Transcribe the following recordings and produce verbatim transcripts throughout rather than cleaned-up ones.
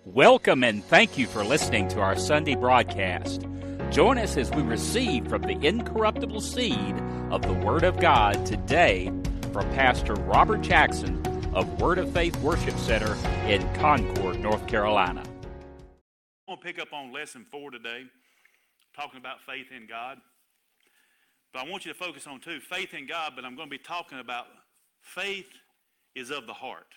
Welcome and thank you for listening to our Sunday broadcast. Join us as we receive from the incorruptible seed of the Word of God today from Pastor Robert Jackson of Word of Faith Worship Center in Concord, North Carolina. I want to pick up on lesson four today, talking about faith in God. But I want you to focus on too, faith in God, but I'm going to be talking about faith is of the heart.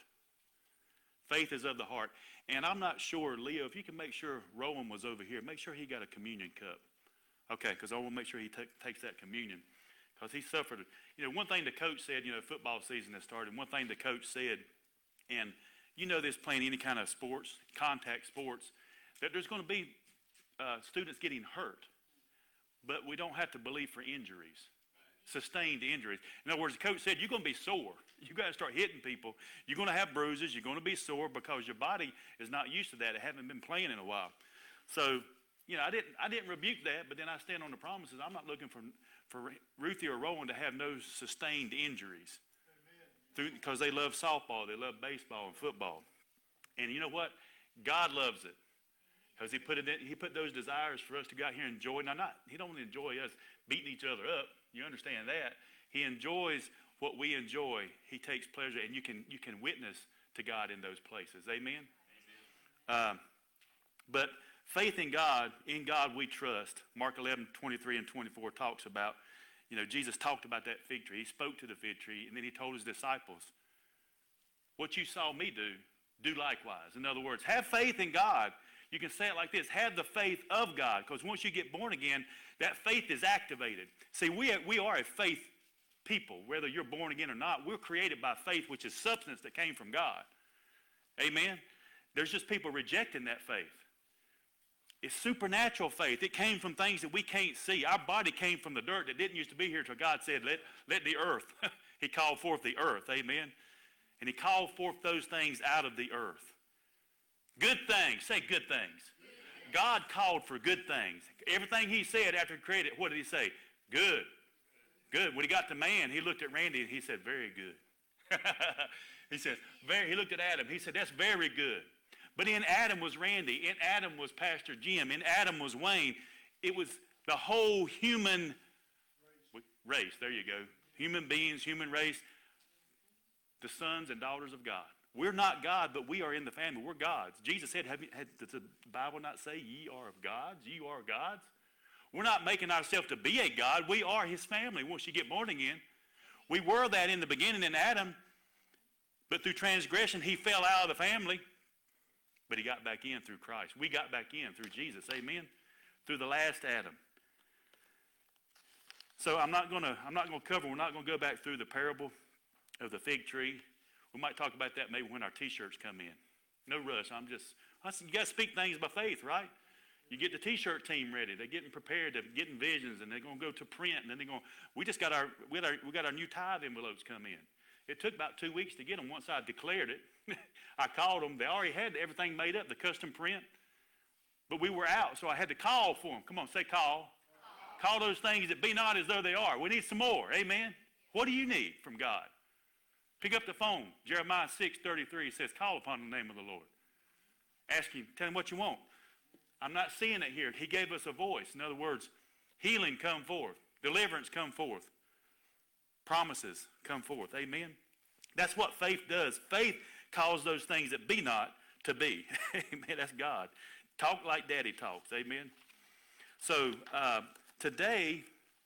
Faith is of the heart. And I'm not sure, Leo, if you can make sure Rowan was over here, make sure he got a communion cup. Okay, because I want to make sure he t- takes that communion. Because he suffered, you know, one thing the coach said, you know, football season has started, one thing the coach said, and you know this playing any kind of sports, contact sports, that there's going to be uh, students getting hurt. But we don't have to believe for injuries, sustained injuries. In other words, the coach said, you're going to be sore. You got to start hitting people. You're going to have bruises. You're going to be sore because your body is not used to that. It hasn't been playing in a while. So, you know, I didn't I didn't rebuke that, but then I stand on the promises. I'm not looking for for Ruthie or Rowan to have no sustained injuries. Through, because they love softball, they love baseball and football. And you know what? God loves it. Because he put it in, he put those desires for us to go out here and enjoy. Now, not he don't enjoy us beating each other up. You understand that? He enjoys what we enjoy. He takes pleasure, and you can you can witness to God in those places. Amen? Amen. Um, but faith in God, in God we trust. Mark eleven, twenty-three and twenty-four talks about, you know, Jesus talked about that fig tree. He spoke to the fig tree, and then he told his disciples, what you saw me do, do likewise. In other words, have faith in God. You can say it like this, have the faith of God, because once you get born again, that faith is activated. See, we are, we are a faith people, whether you're born again or not. We're created by faith, which is substance that came from God. Amen? There's just people rejecting that faith. It's supernatural faith. It came from things that we can't see. Our body came from the dirt that didn't used to be here until God said, let, let the earth. He called forth the earth. Amen? And he called forth those things out of the earth. Good things. Say good things. God called for good things. Everything he said after he created, what did he say? Good. Good. When he got to man, he looked at Randy and he said, very good. He said, very, he looked at Adam. He said, that's very good. But in Adam was Randy. In Adam was Pastor Jim. In Adam was Wayne. It was the whole human race. There you go. Human beings, human race. The sons and daughters of God. We're not God, but we are in the family. We're gods. Jesus said, have you, had, does the Bible not say, ye are of gods? You are gods? We're not making ourselves to be a God. We are his family once you get born again. We were that in the beginning in Adam, but through transgression, he fell out of the family, but he got back in through Christ. We got back in through Jesus, amen? Through the last Adam. So I'm not going to I'm not going to cover, we're not going to go back through the parable of the fig tree. We might talk about that maybe when our T-shirts come in. No rush. I'm just, you got to speak things by faith, right? You get the T-shirt team ready. They're getting prepared. They're getting visions, and they're going to go to print. And then they're going. We just got our we got our we got our new tithe envelopes come in. It took about two weeks to get them. Once I declared it, I called them. They already had everything made up, the custom print, but we were out, so I had to call for them. Come on, say call. Call, call those things that be not as though they are. We need some more. Amen. What do you need from God? Pick up the phone. Jeremiah six thirty-three says, call upon the name of the Lord. Ask him, tell him what you want. I'm not seeing it here. He gave us a voice. In other words, healing come forth. Deliverance come forth. Promises come forth. Amen? That's what faith does. Faith calls those things that be not to be. Amen? That's God. Talk like daddy talks. Amen? So uh, today,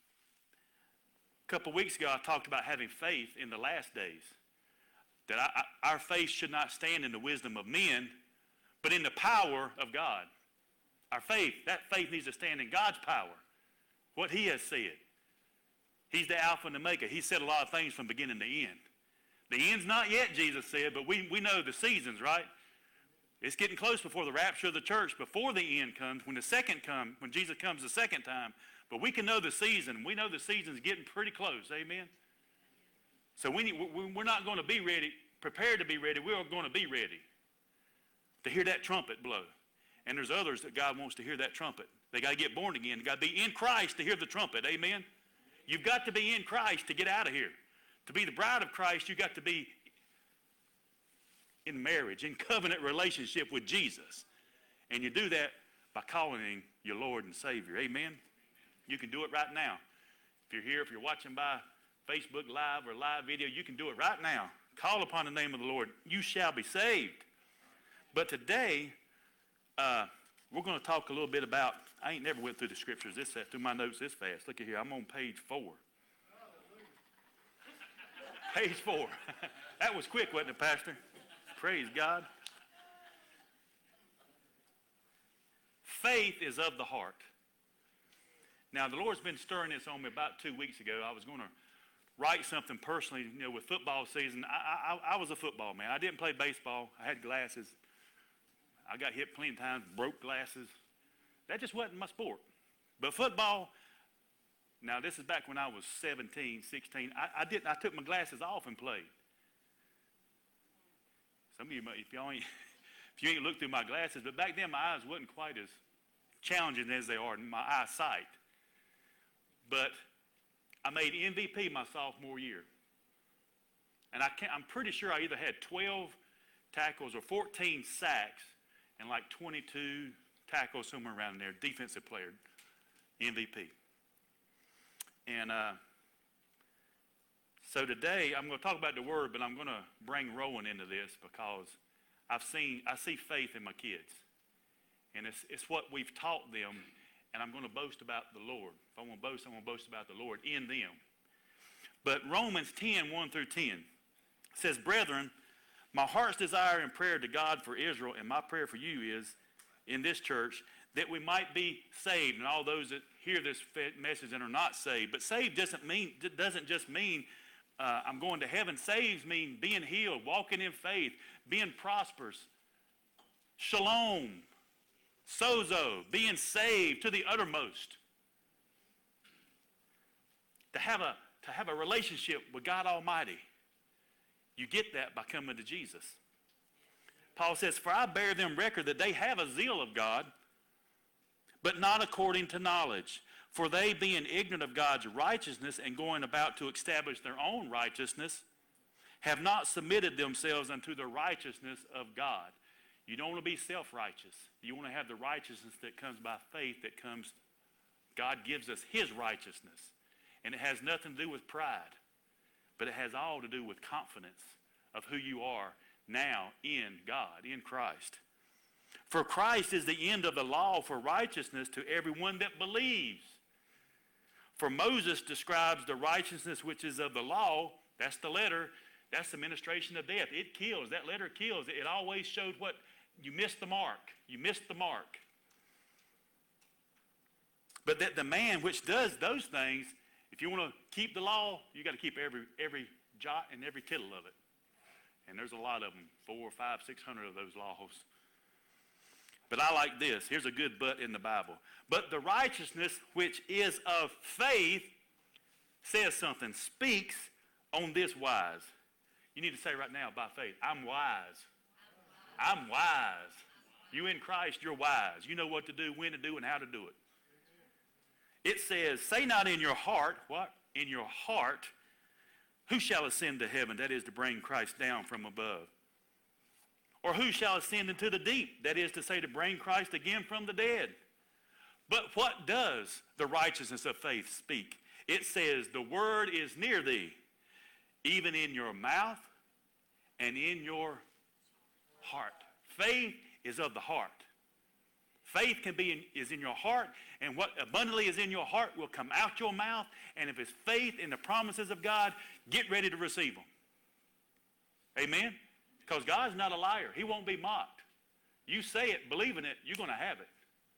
a couple weeks ago, I talked about having faith in the last days. That I, I, our faith should not stand in the wisdom of men, but in the power of God. Our faith, that faith needs to stand in God's power. What he has said. He's the Alpha and the Omega. He said a lot of things from beginning to end. The end's not yet, Jesus said, but we, we know the seasons, right? It's getting close before the rapture of the church, before the end comes, when the second comes, when Jesus comes the second time. But we can know the season. We know the season's getting pretty close. Amen? So we need, we're not going to be ready, prepared to be ready. We're going to be ready to hear that trumpet blow. And there's others that God wants to hear that trumpet. They got to get born again. They got to be in Christ to hear the trumpet. Amen? You've got to be in Christ to get out of here. To be the bride of Christ, you've got to be in marriage, in covenant relationship with Jesus. And you do that by calling him your Lord and Savior. Amen? You can do it right now. If you're here, if you're watching by Facebook Live or live video, you can do it right now. Call upon the name of the Lord. You shall be saved. But today, uh, we're going to talk a little bit about, I ain't never went through the scriptures this through my notes this fast. Look at here, I'm on page four. Page four. That was quick, wasn't it, Pastor? Praise God. Faith is of the heart. Now, the Lord's been stirring this on me about two weeks ago. I was going to write something personally, you know, with football season. I, I, I was a football man. I didn't play baseball. I had glasses. I got hit plenty of times, broke glasses. That just wasn't my sport. But football, now this is back when I was seventeen, sixteen. I, I, didn't, I took my glasses off and played. Some of you, if, y'all ain't, if you ain't looked through my glasses, but back then my eyes wasn't quite as challenging as they are in my eyesight. But I made M V P my sophomore year. And I can't, I'm pretty sure I either had twelve tackles or fourteen sacks and like twenty-two tackles, somewhere around there, defensive player, M V P. And uh, so today I'm going to talk about the word, but I'm going to bring Rowan into this because I've seen, I see faith in my kids. And it's, it's what we've taught them, and I'm going to boast about the Lord. If I want to boast, I'm going to boast about the Lord in them. But Romans ten, one through ten says, Brethren, my heart's desire and prayer to God for Israel, and my prayer for you is, in this church, that we might be saved, and all those that hear this message and are not saved. But saved doesn't mean doesn't just mean uh, I'm going to heaven. Saved means being healed, walking in faith, being prosperous, shalom, sozo, being saved to the uttermost. To have a to have a relationship with God Almighty. You get that by coming to Jesus. Paul says, For I bear them record that they have a zeal of God, but not according to knowledge. For they, being ignorant of God's righteousness and going about to establish their own righteousness, have not submitted themselves unto the righteousness of God. You don't want to be self-righteous. You want to have the righteousness that comes by faith, that comes, God gives us his righteousness. And it has nothing to do with pride, but it has all to do with confidence of who you are now in God, in Christ. For Christ is the end of the law for righteousness to everyone that believes. For Moses describes the righteousness which is of the law. That's the letter. That's the ministration of death. It kills. That letter kills. It always showed what you missed the mark. You missed the mark. But that the man which does those things, if you want to keep the law, you got to keep every every jot and every tittle of it. And there's a lot of them, four, five, six hundred of those laws. But I like this. Here's a good but in the Bible. But the righteousness which is of faith says something, speaks on this wise. You need to say right now, by faith, I'm wise. I'm wise. You in Christ, you're wise. You know what to do, when to do, and how to do it. It says, say not in your heart, what? In your heart, who shall ascend to heaven? That is to bring Christ down from above. Or who shall ascend into the deep? That is to say, to bring Christ again from the dead. But what does the righteousness of faith speak? It says, the word is near thee, even in your mouth and in your heart. Faith is of the heart. Faith can be in, is in your heart, and what abundantly is in your heart will come out your mouth. And if it's faith in the promises of God, get ready to receive them. Amen? Because God's not a liar. He won't be mocked. You say it, believe in it, you're going to have it.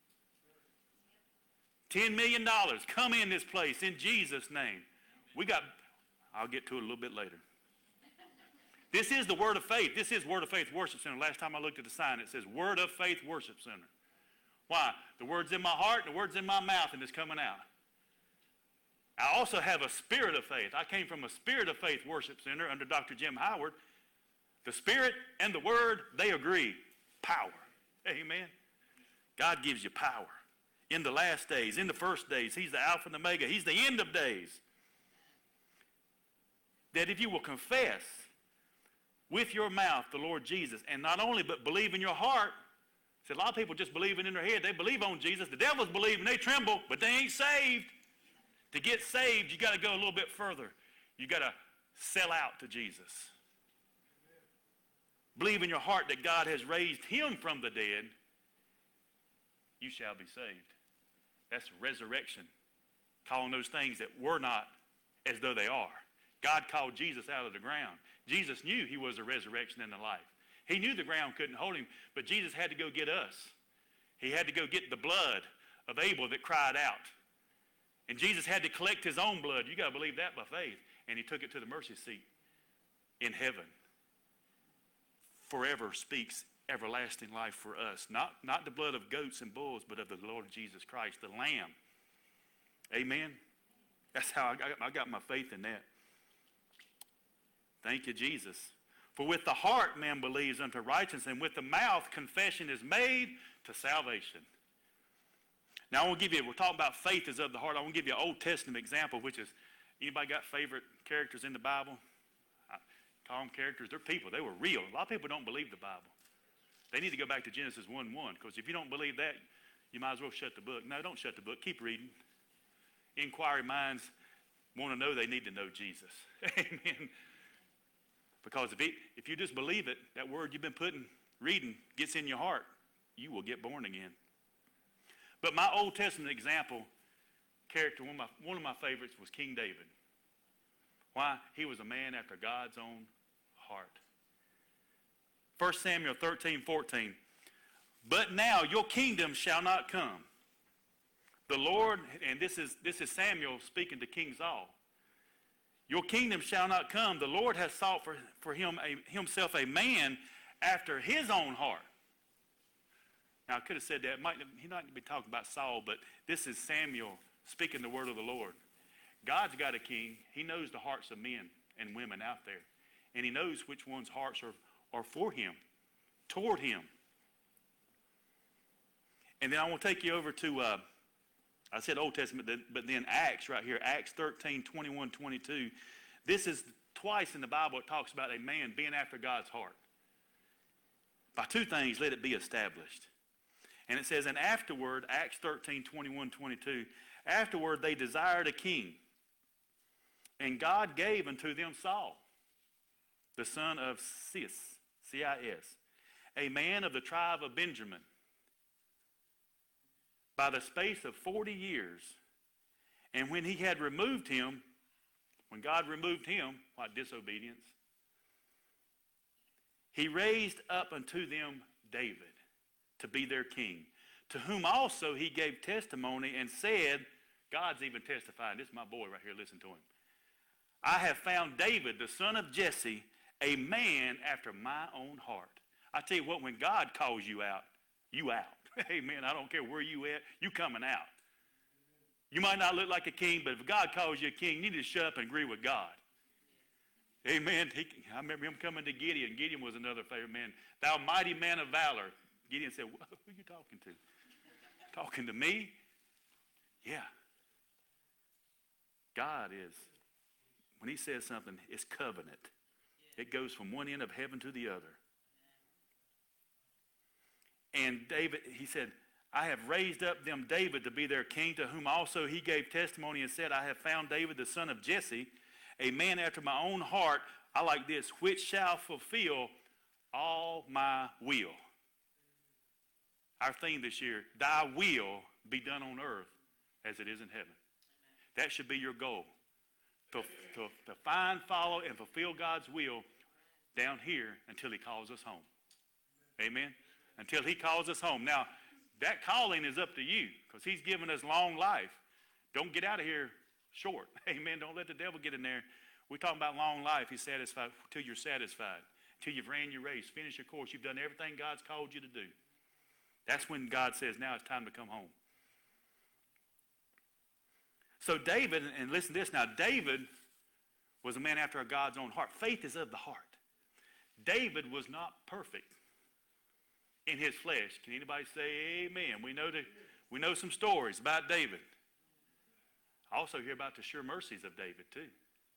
ten million dollars come in this place in Jesus' name. We got, I'll get to it a little bit later. This is the Word of Faith. This is Word of Faith Worship Center. Last time I looked at the sign, it says Word of Faith Worship Center. Why? The word's in my heart, the word's in my mouth, and it's coming out. I also have a spirit of faith. I came from a Spirit of Faith Worship Center under Doctor Jim Howard. The Spirit and the Word, they agree. Power. Amen. God gives you power. In the last days, in the first days, he's the Alpha and the Omega. He's the end of days. That if you will confess with your mouth the Lord Jesus, and not only but believe in your heart See, a lot of people just believing in their head. They believe on Jesus. The devil's believing, they tremble, but they ain't saved. To get saved, you got to go a little bit further. You got to sell out to Jesus. Believe in your heart that God has raised him from the dead. You shall be saved. That's resurrection. Calling those things that were not as though they are. God called Jesus out of the ground. Jesus knew he was the resurrection and the life. He knew the ground couldn't hold him, but Jesus had to go get us. He had to go get the blood of Abel that cried out. And Jesus had to collect his own blood. You got to believe that by faith. And he took it to the mercy seat in heaven. Forever speaks everlasting life for us. Not, not the blood of goats and bulls, but of the Lord Jesus Christ, the Lamb. Amen? That's how I got, I got my faith in that. Thank you, Jesus. For with the heart man believes unto righteousness, and with the mouth confession is made to salvation. Now I want to give you, we're talking about faith is of the heart. I want to give you an Old Testament example, which is, anybody got favorite characters in the Bible? I call them characters. They're people. They were real. A lot of people don't believe the Bible. They need to go back to Genesis one one, because if you don't believe that, you might as well shut the book. No, don't shut the book. Keep reading. Inquiry minds want to know they need to know Jesus. Amen. Because if, it, if you just believe it, that word you've been putting, reading, gets in your heart, you will get born again. But my Old Testament example character, one of my, one of my favorites was King David. Why? He was a man after God's own heart. First Samuel thirteen fourteen. But now your kingdom shall not come. The Lord, and this is, this is Samuel speaking to King Saul. Your kingdom shall not come. The Lord has sought for, for him a, himself a man after his own heart. Now, I could have said that. Might, he might be talking about Saul, but this is Samuel speaking the word of the Lord. God's got a king. He knows the hearts of men and women out there. And he knows which one's hearts are, are for him, toward him. And then I want to take you over to, uh, I said Old Testament, but then Acts right here, Acts thirteen, twenty-one, twenty-two. This is twice in the Bible it talks about a man being after God's heart. By two things, let it be established. And it says, and afterward, Acts thirteen, twenty-one, twenty-two, afterward they desired a king. And God gave unto them Saul, the son of Cis, C I S, a man of the tribe of Benjamin. By the space of forty years, and when he had removed him, when God removed him, what disobedience, he raised up unto them David to be their king, to whom also he gave testimony and said, God's even testifying, this is my boy right here, listen to him. I have found David, the son of Jesse, a man after my own heart. I tell you what, when God calls you out, you out. Amen. I don't care where you at, you coming out. You might not look like a king, but if God calls you a king, you need to shut up and agree with God. Amen. He, I remember him coming to Gideon. Gideon was another favorite man. Thou mighty man of valor. Gideon said, who are you talking to? Talking to me? Yeah. God is, when he says something, it's covenant. It goes from one end of heaven to the other. And David, he said, I have raised up them David to be their king, to whom also he gave testimony and said, I have found David the son of Jesse, a man after my own heart. I like this, which shall fulfill all my will. Our theme this year, thy will be done on earth as it is in heaven. That should be your goal. To, to, to find, follow, and fulfill God's will down here until he calls us home. Amen? Until he calls us home. Now, that calling is up to you because he's given us long life. Don't get out of here short. Amen. Don't let the devil get in there. We're talking about long life. He's satisfied till you're satisfied. Till you've ran your race, finished your course. You've done everything God's called you to do. That's when God says, now it's time to come home. So David, and listen to this now, David was a man after God's own heart. Faith is of the heart. David was not perfect in his flesh. Can anybody say amen? We know, the, we know some stories about David. I also hear about the sure mercies of David too.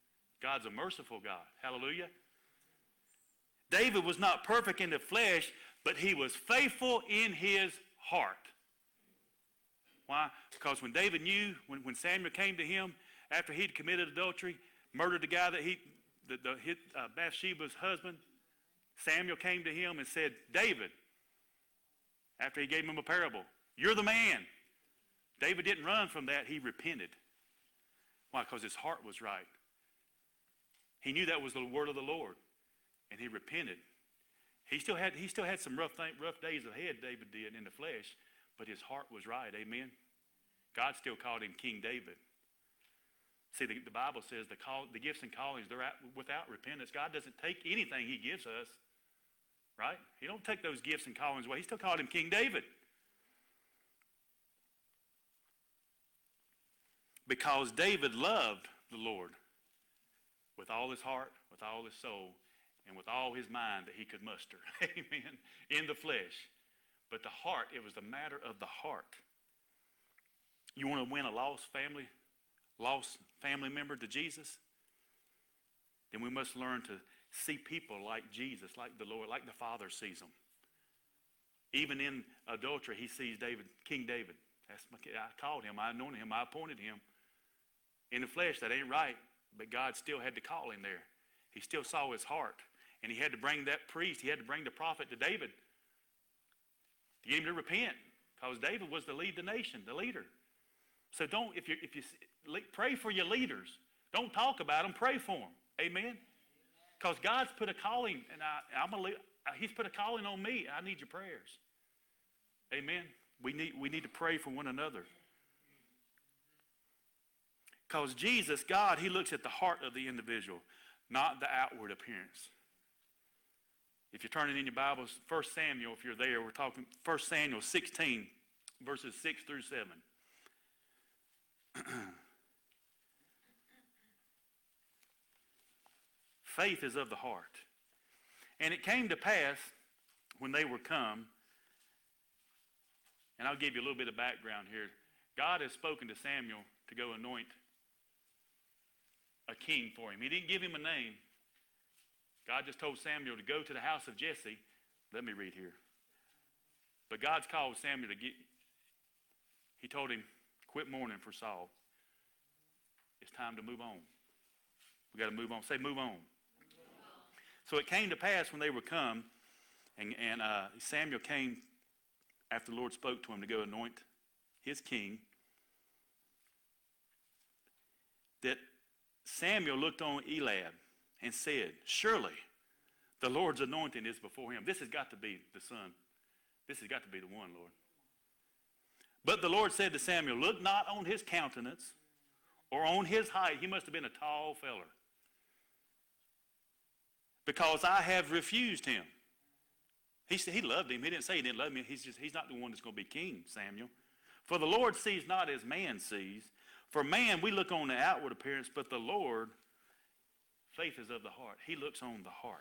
God's a merciful God. Hallelujah. David was not perfect in the flesh, but he was faithful in his heart. Why? Because when David knew, when, when Samuel came to him after he'd committed adultery, murdered the guy that he, the, the hit, uh, Bathsheba's husband, Samuel came to him and said, David, after he gave him a parable, you're the man. David didn't run from that. He repented. Why? Because his heart was right. He knew that was the word of the Lord, and he repented. He still had, he still had some rough, th- rough days ahead, David did, in the flesh, but his heart was right. Amen? God still called him King David. See, the, the Bible says the, call, the gifts and callings, they're out, without repentance. God doesn't take anything he gives us, right? He don't take those gifts and callings away. He still called him King David. Because David loved the Lord with all his heart, with all his soul, and with all his mind that he could muster. Amen. In the flesh. But the heart, it was the matter of the heart. You want to win a lost family, lost family member to Jesus? Then we must learn to see people like Jesus, like the Lord, like the Father sees them. Even in adultery, he sees David, King David. That's my, I called him, I anointed him, I appointed him. In the flesh, that ain't right, but God still had to call him there. He still saw his heart. And he had to bring that priest, he had to bring the prophet to David to get him to repent, because David was to lead the nation, the leader. So don't, if you if you pray for your leaders, don't talk about them, pray for them. Amen? Because God's put a calling, and I, I'm a, he's put a calling on me. I need your prayers. Amen? We need, we need to pray for one another. Because Jesus, God, he looks at the heart of the individual, not the outward appearance. If you're turning in your Bibles, First Samuel, if you're there, we're talking First Samuel sixteen, verses six through seven. Faith is of the heart. And it came to pass when they were come, and I'll give you a little bit of background here. God has spoken to Samuel to go anoint a king for him. He didn't give him a name. God just told Samuel to go to the house of Jesse. Let me read here. But God's called Samuel to get, he told him, quit mourning for Saul. It's time to move on. We got to move on. Say, move on. Move on. So it came to pass when they were come, and, and uh, Samuel came after the Lord spoke to him to go anoint his king, that Samuel looked on Eliab and said, surely the Lord's anointing is before him. This has got to be the son. This has got to be the one, Lord. But the Lord said to Samuel, look not on his countenance or on his height. He must have been a tall feller. Because I have refused him. He said he loved him. He didn't say he didn't love him. He's just, he's not the one that's going to be king, Samuel. For the Lord sees not as man sees. For man, we look on the outward appearance, but the Lord, faith is of the heart. He looks on the heart.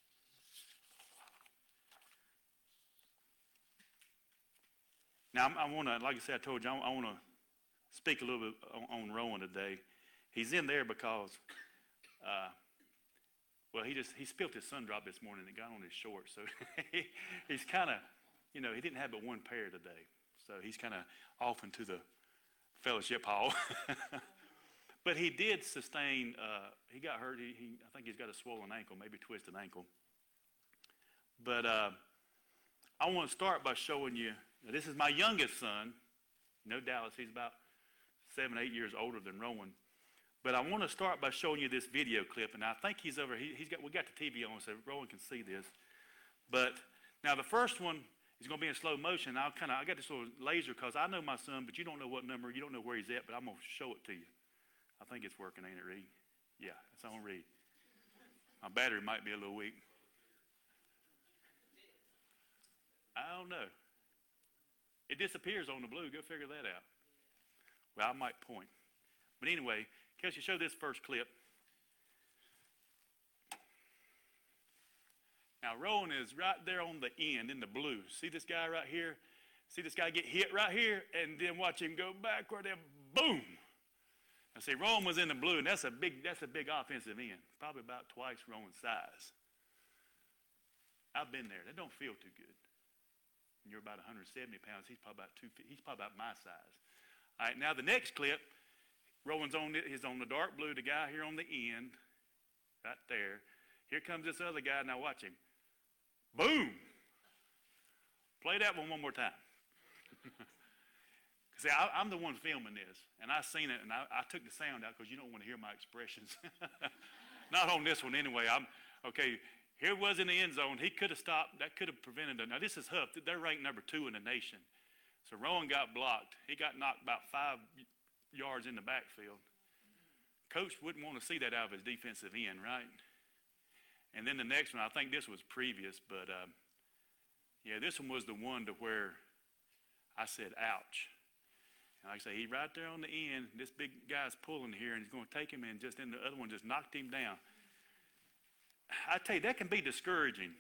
Now, I, I want to, like I said, I told you, I, I want to speak a little bit on, on Rowan today. He's in there because, uh, well, he just, he spilled his sun drop this morning and it got on his shorts. So he, he's kind of, you know, he didn't have but one pair today. So he's kind of off into the fellowship hall. But he did sustain, uh, he got hurt. He, he, I think he's got a swollen ankle, maybe twisted ankle. But uh, I want to start by showing you, this is my youngest son. You know Dallas, he's about seven, eight years older than Rowan. But I want to start by showing you this video clip, and I think he's over, he, he's got, we got the T V on so Rowan can see this. But now the first one is going to be in slow motion. I'll kind of, I got this little laser because I know my son, but you don't know what number, you don't know where he's at, but I'm going to show it to you. I think it's working, ain't it, Reed? Yeah, it's on Reed. My battery might be a little weak. I don't know. It disappears on the blue. Go figure that out. Well, I might point. But anyway, Kelsey, show this first clip. Now, Rowan is right there on the end in the blue. See this guy right here? See this guy get hit right here? And then watch him go backward and boom. Now, see, Rowan was in the blue, and that's a big, that's a big offensive end. Probably about twice Rowan's size. I've been there. They don't feel too good. And you're about one hundred seventy pounds. He's probably about two feet. He's probably about my size. All right, now the next clip, Rowan's on it. He's on the dark blue. The guy here on the end, right there. Here comes this other guy. Now watch him. Boom. Play that one one more time. See, I, I'm the one filming this, and I seen it, and I, I took the sound out because you don't want to hear my expressions. Not on this one anyway. I'm okay. Here it was in the end zone. He could have stopped. That could have prevented it. Now this is Huff. They're ranked number two in the nation. So Rowan got blocked. He got knocked about five yards in the backfield. Coach wouldn't want to see that out of his defensive end, right? And then the next one, I think this was previous, but uh, yeah, this one was the one to where I said, ouch. And like I say, he right there on the end, this big guy's pulling here, and he's going to take him in, just in the other one just knocked him down. I tell you, that can be discouraging.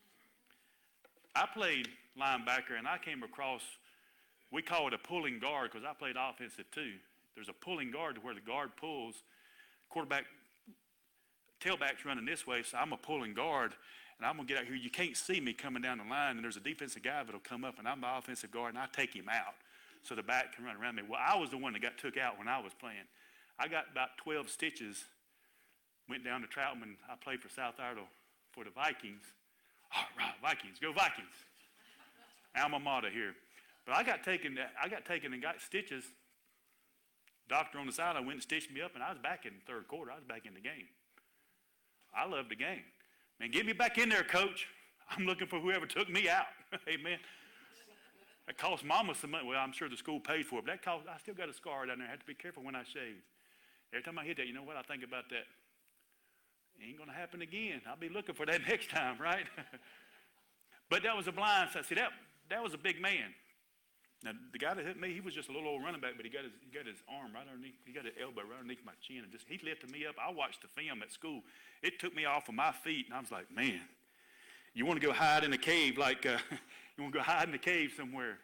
I played linebacker, and I came across, we call it a pulling guard because I played offensive too. There's a pulling guard where the guard pulls, quarterback, tailback's running this way, so I'm a pulling guard, and I'm going to get out here. You can't see me coming down the line, and there's a defensive guy that'll come up, and I'm the offensive guard, and I take him out so the back can run around me. Well, I was the one that got took out when I was playing. I got about twelve stitches, went down to Troutman. I played for South Iredell for the Vikings. All right, Vikings, go Vikings. Alma mater here. But I got taken, I got taken and got stitches. Doctor on the side, I went and stitched me up, and I was back in the third quarter. I was back in the game. I loved the game. Man, get me back in there, coach. I'm looking for whoever took me out. Amen. That cost mama some money. Well, I'm sure the school paid for it, but that cost, I still got a scar down there. I had to be careful when I shave. Every time I hit that, you know what? I think about that. It ain't going to happen again. I'll be looking for that next time, right? But that was a blind side. See, that, that was a big man. Now, the guy that hit me, he was just a little old running back, but he got his, he got his arm right underneath, he got his elbow right underneath my chin, and just he lifted me up. I watched the film at school. It took me off of my feet, and I was like, man, you want to go hide in a cave like, uh, you want to go hide in a cave somewhere.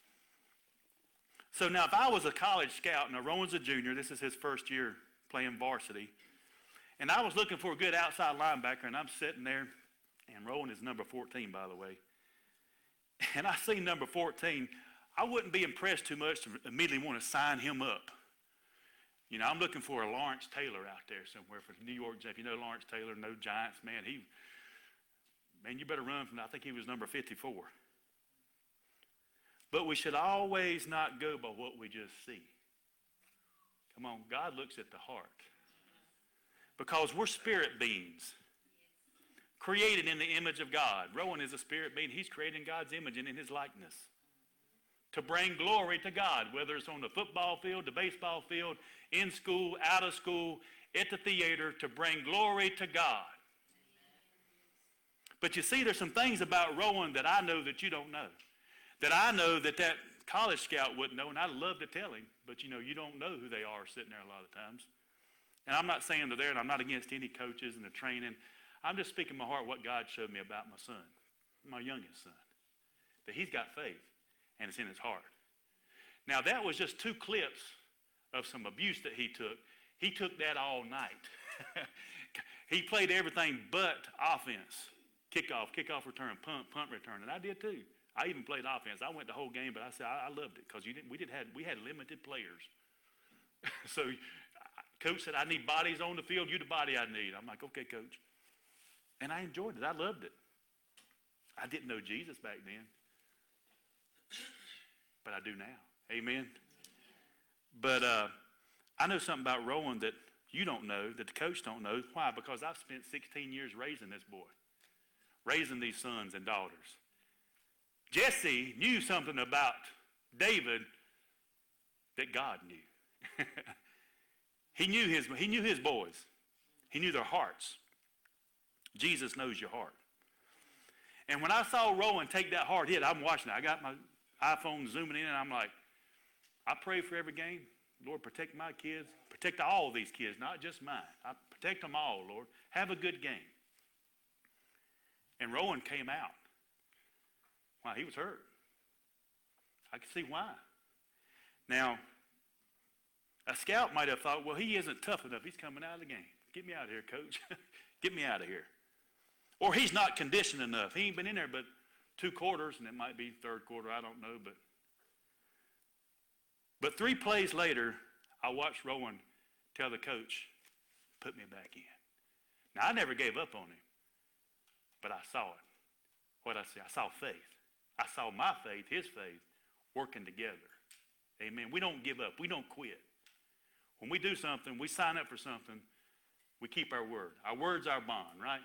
So now if I was a college scout, now Rowan's a junior, this is his first year playing varsity, and I was looking for a good outside linebacker, and I'm sitting there, and Rowan is number fourteen, by the way, and I see number fourteen. I wouldn't be impressed too much to immediately want to sign him up. You know, I'm looking for a Lawrence Taylor out there somewhere for the New York Giants. If you know Lawrence Taylor, no Giants, man, he, man, you better run from, I think he was number fifty-four. But we should always not go by what we just see. Come on, God looks at the heart. Because we're spirit beings, created in the image of God. Rowan is a spirit being. He's created in God's image and in his likeness to bring glory to God, whether it's on the football field, the baseball field, in school, out of school, at the theater, to bring glory to God. But you see, there's some things about Rowan that I know that you don't know, that I know that that college scout wouldn't know, and I'd love to tell him, but you know, you don't know who they are sitting there a lot of times. And I'm not saying they're there, and I'm not against any coaches and the training. I'm just speaking my heart what God showed me about my son, my youngest son, that he's got faith, and it's in his heart. Now, that was just two clips of some abuse that he took. He took that all night. He played everything but offense. Kickoff, kickoff return, punt, punt return, and I did too. I even played offense. I went the whole game, but I said I, I loved it because you didn't. We did had we had limited players. So, coach said I need bodies on the field. You're the body I need. I'm like, okay, coach. And I enjoyed it. I loved it. I didn't know Jesus back then, but I do now. Amen. But uh, I know something about Rowan that you don't know, that the coach don't know. Why? Because I've spent sixteen years raising this boy, raising these sons and daughters. Jesse knew something about David that God knew. he knew his he knew his boys. He knew their hearts. Jesus knows your heart. And when I saw Rowan take that hard hit, I'm watching it. I got my iPhone zooming in, and I'm like, I pray for every game. Lord, protect my kids. Protect all these kids, not just mine. I protect them all, Lord. Have a good game. And Rowan came out. Wow, he was hurt. I could see why. Now, a scout might have thought, well, he isn't tough enough. He's coming out of the game. Get me out of here, coach. Get me out of here. Or he's not conditioned enough. He ain't been in there but two quarters, and it might be third quarter, I don't know. But, but three plays later, I watched Rowan tell the coach, put me back in. Now, I never gave up on him, but I saw it. What I say? I saw faith. I saw my faith, his faith, working together. Amen. We don't give up. We don't quit. When we do something, we sign up for something, we keep our word. Our word's our bond, right?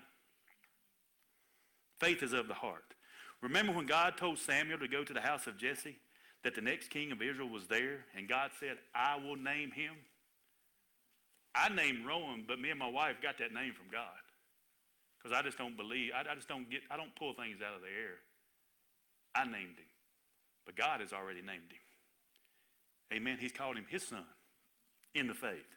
Faith is of the heart. Remember when God told Samuel to go to the house of Jesse, that the next king of Israel was there, and God said, I will name him? I named Rowan, but me and my wife got that name from God. Because I just don't believe, I, I just don't get, I don't pull things out of the air. I named him. But God has already named him. Amen. He's called him his son in the faith.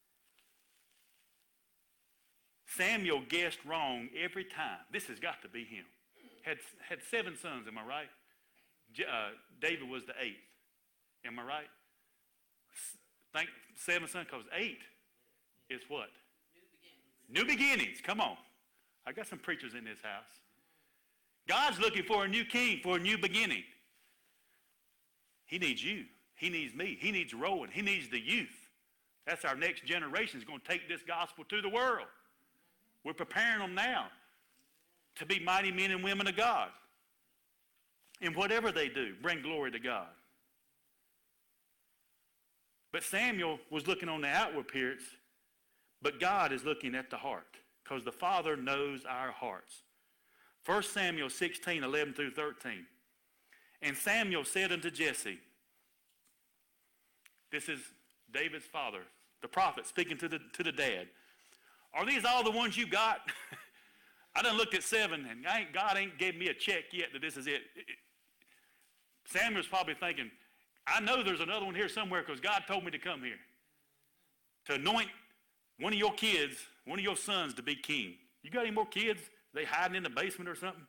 Samuel guessed wrong every time. This has got to be him. Had, had seven sons, am I right? Uh, David was the eighth. Am I right? Think seven sons, because eight is what? New beginnings. New beginnings. Come on. I got some preachers in this house. God's looking for a new king, for a new beginning. He needs you. He needs me. He needs Rowan. He needs the youth. That's our next generation is going to take this gospel to the world. We're preparing them now to be mighty men and women of God. And whatever they do, bring glory to God. But Samuel was looking on the outward appearance, but God is looking at the heart, because the Father knows our hearts. First Samuel sixteen, eleven through thirteen. And Samuel said unto Jesse, this is David's father, the prophet, speaking to the, to the dad. Are these all the ones you got? I done looked at seven, and I ain't, God ain't gave me a check yet that this is it. Samuel's probably thinking, I know there's another one here somewhere because God told me to come here. To anoint one of your kids, one of your sons to be king. You got any more kids? They hiding in the basement or something?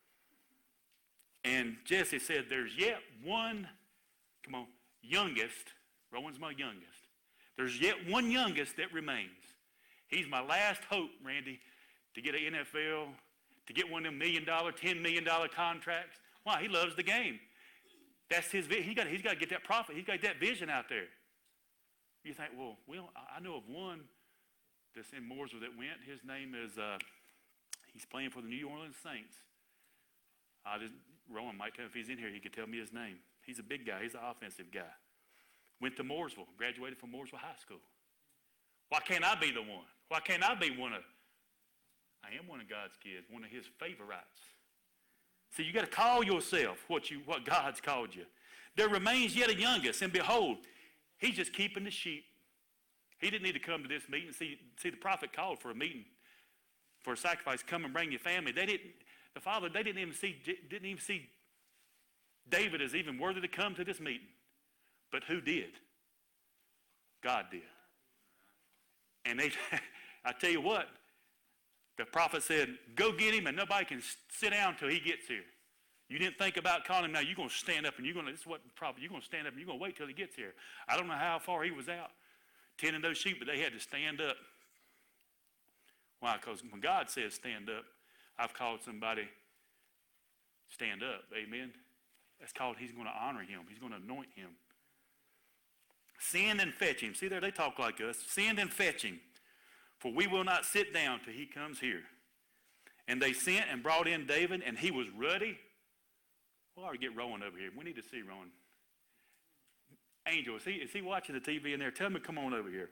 And Jesse said, there's yet one, come on, youngest. Rowan's my youngest. There's yet one youngest that remains. He's my last hope, Randy, to get an N F L, to get one of them million dollar, ten million dollar contracts. Why? He loves the game. That's his vision. He got, he's got to get that profit. He's got to get that vision out there. You think, well, well, I know of one that's in Mooresville that went. His name is, uh, he's playing for the New Orleans Saints. I just, Rowan might tell if he's in here, he could tell me his name. He's a big guy. He's an offensive guy. Went to Mooresville, graduated from Mooresville High School. Why can't I be the one? Why can't I be one of, I am one of God's kids, one of his favorites. See, you got to call yourself what you what God's called you. There remains yet a youngest, and behold, he's just keeping the sheep. He didn't need to come to this meeting. See, see, the prophet called for a meeting, for a sacrifice. Come and bring your family. They didn't. The father, they didn't even see didn't even see David as even worthy to come to this meeting. But who did? God did. And they, I tell you what, the prophet said, go get him, and nobody can sit down until he gets here. You didn't think about calling him. Now you're going to stand up, and you're going to, this is what the prophet, you're going to stand up, and you're going to wait till he gets here. I don't know how far he was out tending those sheep, but they had to stand up. Why? Because when God says stand up, I've called somebody stand up. Amen? That's called he's going to honor him. He's going to anoint him. Send and fetch him. See there, they talk like us. Send and fetch him, for we will not sit down till he comes here. And they sent and brought in David, and he was ruddy. Well, I ought to get Rowan over here. We need to see Rowan. Angel, is he, is he watching the T V in there? Tell him to come on over here.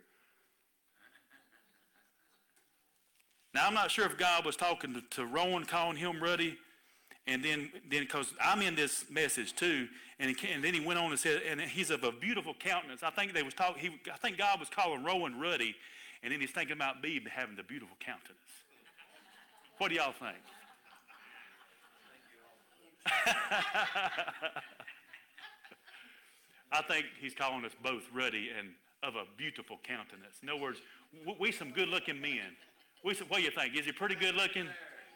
Now, I'm not sure if God was talking to, to Rowan, calling him ruddy, and then, then because I'm in this message too, and, he, and then he went on and said, and he's of a beautiful countenance. I think they was talking. He, I think God was calling Rowan ruddy, and then he's thinking about me having the beautiful countenance. What do y'all think? I think he's calling us both ruddy and of a beautiful countenance. In other words, we some good-looking men. We some, what do you think? Is he pretty good-looking?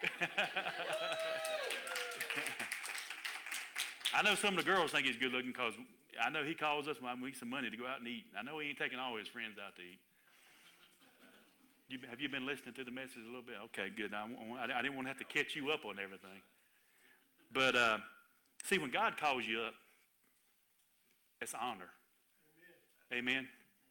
I know some of the girls think he's good-looking because I know he calls us when we need some money to go out and eat. I know he ain't taking all his friends out to eat. You, have you been listening to the message a little bit? Okay, good. I, I, I didn't want to have to catch you up on everything. But uh, see, when God calls you up, it's honor. Amen.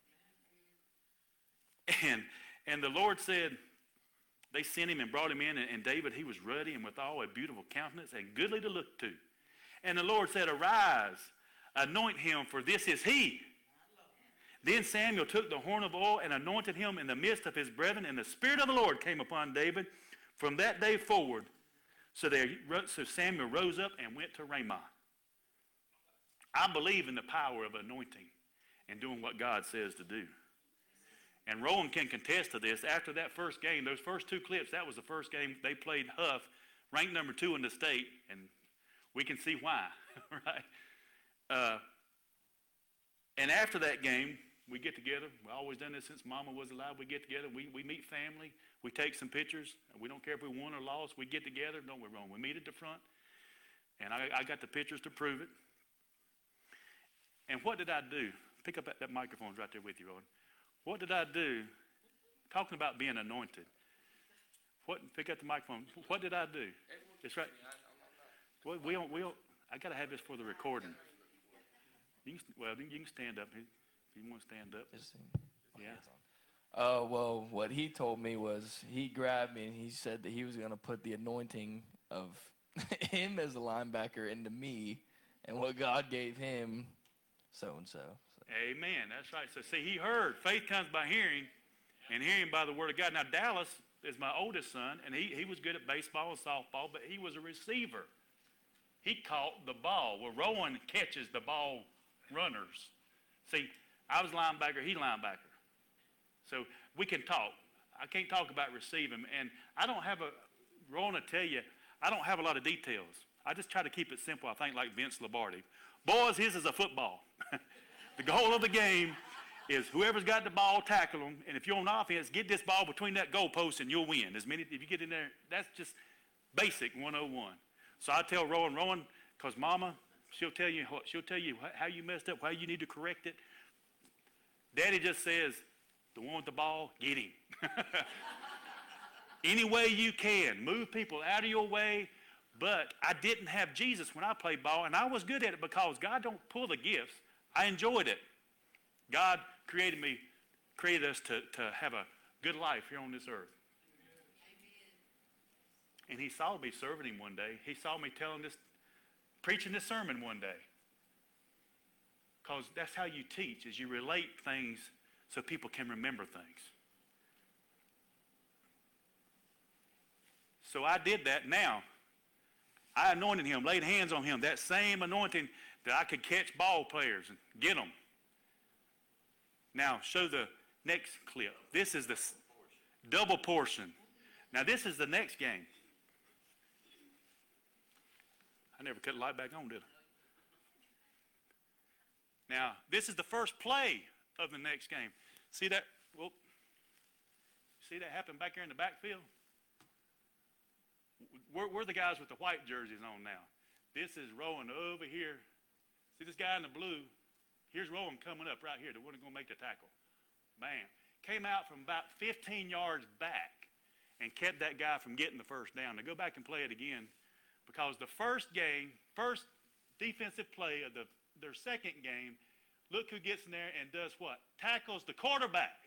Amen. And and the Lord said, they sent him and brought him in, and, and David, he was ruddy and withal a beautiful countenance and goodly to look to. And the Lord said, arise, anoint him, for this is he. Then Samuel took the horn of oil and anointed him in the midst of his brethren, and the Spirit of the Lord came upon David from that day forward. So, they, so Samuel rose up and went to Ramah. I believe in the power of anointing and doing what God says to do. And Rowan can contest to this. After that first game, those first two clips, that was the first game they played Huff, ranked number two in the state, and we can see why, right? Uh, and after that game, we get together. We've always done this since Mama was alive. We get together. We, we meet family. We take some pictures. We don't care if we won or lost. We get together. Don't we, Ron? We meet at the front. And I, I got the pictures to prove it. And what did I do? Pick up that, that microphone's right there with you, Rowan. What did I do? Talking about being anointed. What? Pick up the microphone. What did I do? It's right. Well, we don't. We don't. I got to have this for the recording. You can, well, you can stand up. You want to stand up? Yeah. Uh, well, what he told me was he grabbed me and he said that he was going to put the anointing of him as a linebacker into me, and what God gave him, so and so. Amen. That's right. So see, he heard. Faith comes by hearing, and hearing by the word of God. Now Dallas is my oldest son, and he he was good at baseball and softball, but he was a receiver. He caught the ball. Well, Rowan catches the ball runners. See, I was linebacker, he linebacker. So we can talk. I can't talk about receiving. And I don't have a, Rowan will tell you, I don't have a lot of details. I just try to keep it simple, I think, like Vince Lombardi. Boys, his is a football. The goal of the game is whoever's got the ball, tackle them. And if you're on offense, get this ball between that goalpost and you'll win. As many, if you get in there, that's just basic one oh one. So I tell Rowan, Rowan, because Mama, she'll tell you, she'll tell you how you messed up, how you need to correct it. Daddy just says, the one with the ball, get him. Any way you can. Move people out of your way. But I didn't have Jesus when I played ball, and I was good at it because God don't pull the gifts. I enjoyed it. God created me, created us to, to have a good life here on this earth. Amen. And he saw me serving him one day. He saw me telling this, preaching this sermon one day. Because that's how you teach, is you relate things so people can remember things. So I did that. Now, I anointed him, laid hands on him, that same anointing that I could catch ball players and get them. Now, show the next clip. This is the double portion. Now, this is the next game. I never cut the light back on, did I? Now, this is the first play of the next game. See that? Well, see that happen back here in the backfield? We're, we're the guys with the white jerseys on now. This is Rowan over here. See this guy in the blue? Here's Rowan coming up right here, the one who's going to make the tackle. Bam. Came out from about fifteen yards back and kept that guy from getting the first down. Now go back and play it again, because the first game, first defensive play of the, their second game, look who gets in there and does what? Tackles the quarterback.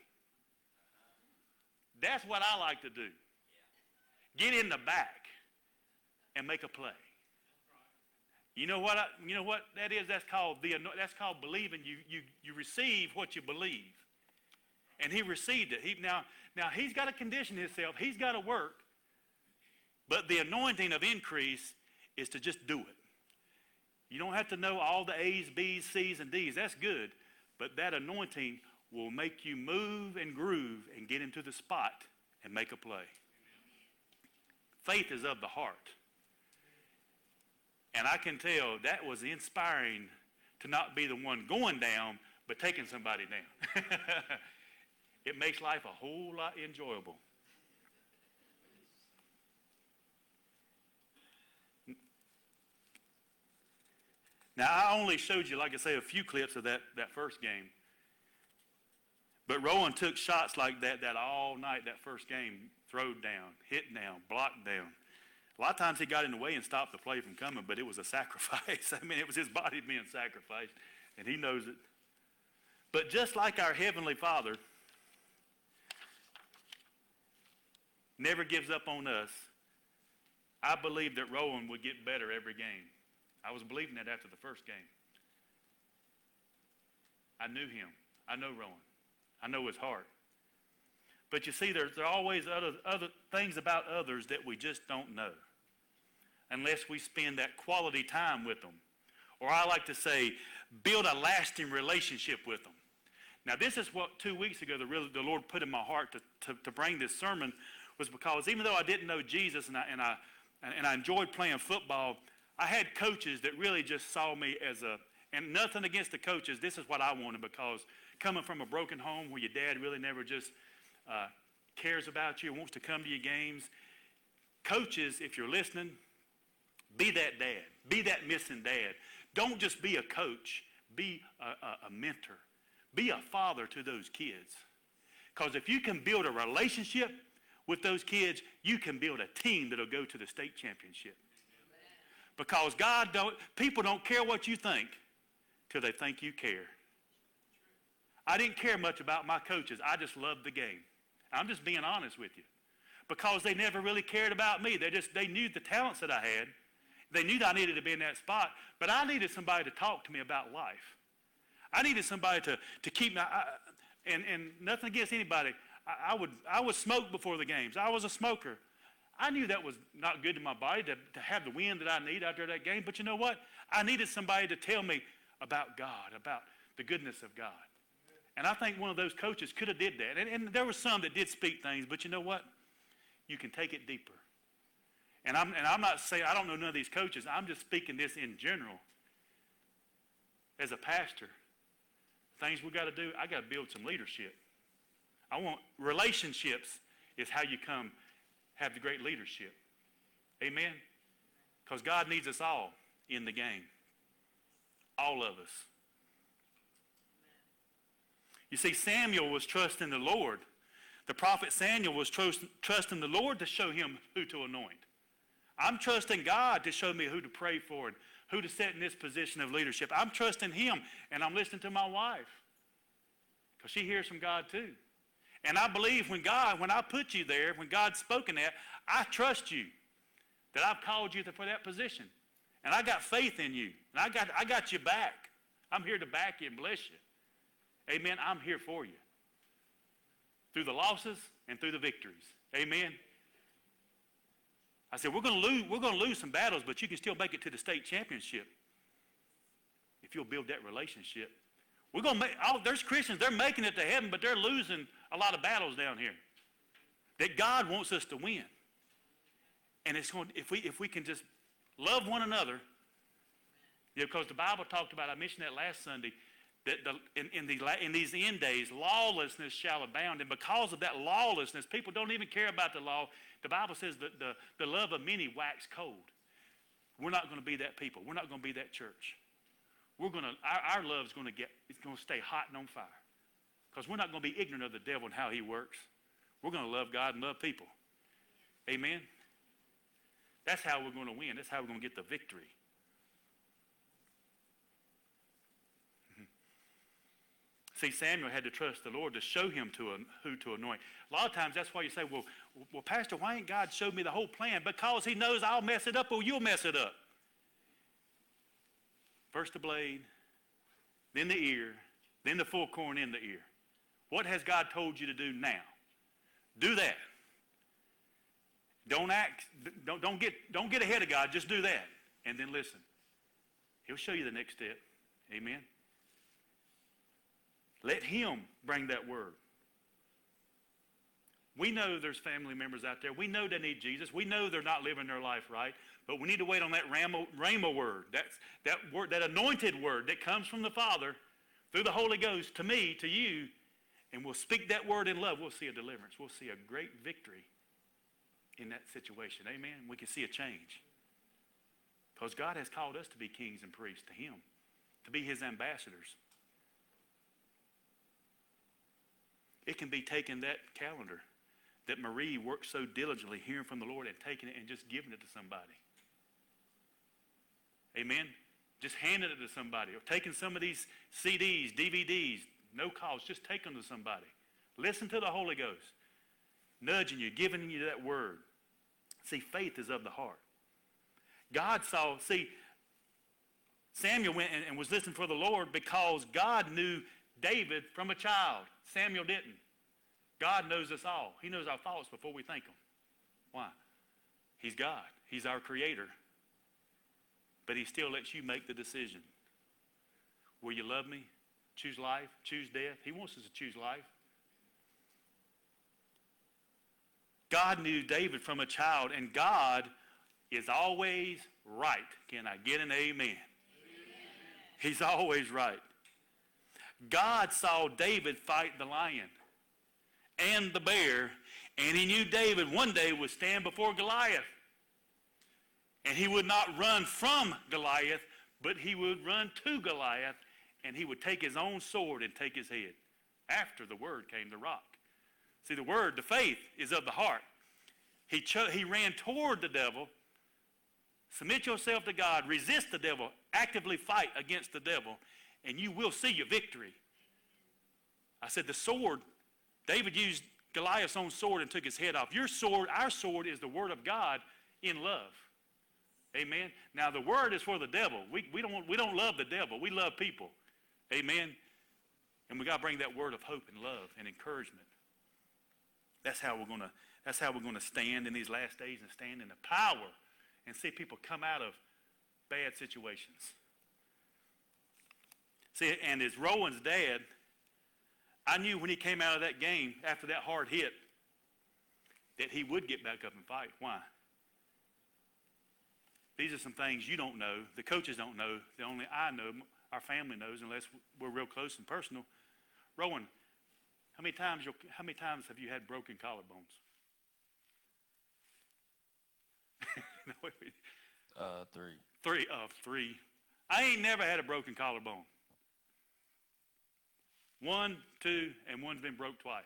That's what I like to do. Get in the back and make a play. You know what? I, you know what that is? That's called the. That's called believing. You you you receive what you believe, and he received it. He now now he's got to condition himself. He's got to work. But the anointing of increase is to just do it. You don't have to know all the A's, B's, C's, and D's. That's good, but that anointing will make you move and groove and get into the spot and make a play. Faith is of the heart. And I can tell that was inspiring to not be the one going down, but taking somebody down. It makes life a whole lot enjoyable. Now, I only showed you, like I say, a few clips of that, that first game. But Rowan took shots like that that all night, that first game, throwed down, hit down, blocked down. A lot of times he got in the way and stopped the play from coming, but it was a sacrifice. I mean, it was his body being sacrificed, and he knows it. But just like our Heavenly Father never gives up on us, I believe that Rowan would get better every game. I was believing that after the first game. I knew him. I know Rowan. I know his heart. But you see, there's there are always other, other things about others that we just don't know unless we spend that quality time with them. Or I like to say, build a lasting relationship with them. Now, this is what two weeks ago the, really, the Lord put in my heart to, to, to bring this sermon, was because even though I didn't know Jesus and I, and, I, and I enjoyed playing football, I had coaches that really just saw me as a, and nothing against the coaches, this is what I wanted, because coming from a broken home where your dad really never just uh, cares about you, wants to come to your games, coaches, if you're listening, be that dad. Be that missing dad. Don't just be a coach. Be a, a, a mentor. Be a father to those kids. Because if you can build a relationship with those kids, you can build a team that'll go to the state championship. Because God don't, people don't care what you think till they think you care. I didn't care much about my coaches. I just loved the game. I'm just being honest with you. Because they never really cared about me. They just, they knew the talents that I had. They knew that I needed to be in that spot. But I needed somebody to talk to me about life. I needed somebody to, to keep me, I, and, and nothing against anybody. I, I would I would smoke before the games. I was a smoker. I knew that was not good to my body to, to have the wind that I need after that game. But you know what? I needed somebody to tell me about God, about the goodness of God. And I think one of those coaches could have did that. And, and there were some that did speak things, but you know what? You can take it deeper. And I'm, and I'm not saying, I don't know none of these coaches. I'm just speaking this in general. As a pastor, things we got to do, I got to build some leadership. I want relationships is how you come have the great leadership. Amen? Because God needs us all in the game. All of us. You see, Samuel was trusting the Lord. The prophet Samuel was trust, trusting the Lord to show him who to anoint. I'm trusting God to show me who to pray for and who to set in this position of leadership. I'm trusting him, and I'm listening to my wife because she hears from God too. And I believe when God, when I put you there, when God's spoken that, I trust you that I've called you for that position. And I got faith in you. And I got, I got you back. I'm here to back you and bless you. Amen. I'm here for you. Through the losses and through the victories. Amen. I said, we're going to lose, we're going to lose some battles, but you can still make it to the state championship if you'll build that relationship. We're going to make, oh, there's Christians, they're making it to heaven, but they're losing a lot of battles down here that God wants us to win. And it's going, if we if we can just love one another, you know, because the Bible talked about, I mentioned that last Sunday, that the, in, in, the, in these end days, lawlessness shall abound. And because of that lawlessness, people don't even care about the law. The Bible says that the, the love of many wax cold. We're not going to be that people. We're not going to be that church. We're going to, our, our love is going to get, it's going to stay hot and on fire. Because we're not going to be ignorant of the devil and how he works. We're going to love God and love people. Amen? That's how we're going to win. That's how we're going to get the victory. See, Samuel had to trust the Lord to show him to a, who to anoint. A lot of times that's why you say, well, well, Pastor, why ain't God showed me the whole plan? Because he knows I'll mess it up or you'll mess it up. First the blade, then the ear, then the full corn in the ear. What has God told you to do now? Do that. Don't act, don't, don't, get, don't get ahead of God. Just do that. And then listen. He'll show you the next step. Amen. Let him bring that word. We know there's family members out there. We know they need Jesus. We know they're not living their life right. But we need to wait on that rhema, rhema word. That's, that word, that anointed word that comes from the Father through the Holy Ghost to me, to you. And we'll speak that word in love. We'll see a deliverance. We'll see a great victory in that situation. Amen. We can see a change. Because God has called us to be kings and priests to him. To be his ambassadors. It can be taking that calendar that Marie worked so diligently hearing from the Lord and taking it and just giving it to somebody. Amen? Just handing it to somebody. Or taking some of these C Ds, D V Ds, no cost, just take them to somebody. Listen to the Holy Ghost. Nudging you, giving you that word. See, faith is of the heart. God saw, see, Samuel went and, and was listening for the Lord because God knew David from a child. Samuel didn't. God knows us all. He knows our thoughts before we think them. Why? He's God. He's our creator. But he still lets you make the decision. Will you love me? Choose life? Choose death? He wants us to choose life. God knew David from a child, and God is always right. Can I get an amen? Amen. He's always right. God saw David fight the lion and the bear, and he knew David one day would stand before Goliath. And he would not run from Goliath, but he would run to Goliath, and he would take his own sword and take his head. After the word came the rock. See, the word, the faith, is of the heart. He, cho- he ran toward the devil. Submit yourself to God. Resist the devil. Actively fight against the devil, and you will see your victory. I said the sword, David used Goliath's own sword and took his head off. Your sword, our sword, is the word of God in love. Amen. Now the word is for the devil. We, we, don't, we don't love the devil. We love people. Amen. And we got to bring that word of hope and love and encouragement. That's how we're gonna. That's how we're gonna stand in these last days and stand in the power and see people come out of bad situations. See, and as Rowan's dad, I knew when he came out of that game after that hard hit that he would get back up and fight. Why? These are some things you don't know. The coaches don't know. The only I know, our family knows, unless we're real close and personal. Rowan, how many times how many times have you had broken collarbones? uh, three. Three of uh, three. I ain't never had a broken collarbone. One, two, and one's been broke twice.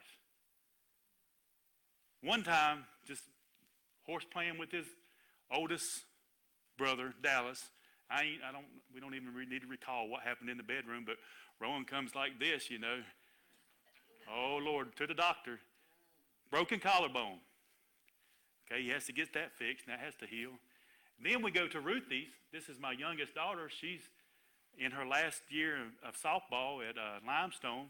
One time, just horse playing with his oldest brother, Dallas. I ain't, I don't, we don't even need to recall what happened in the bedroom, but Rowan comes like this, you know. Oh, Lord, to the doctor. Broken collarbone. Okay, he has to get that fixed, and that has to heal. Then we go to Ruthie's. This is my youngest daughter. She's in her last year of softball at uh, Limestone.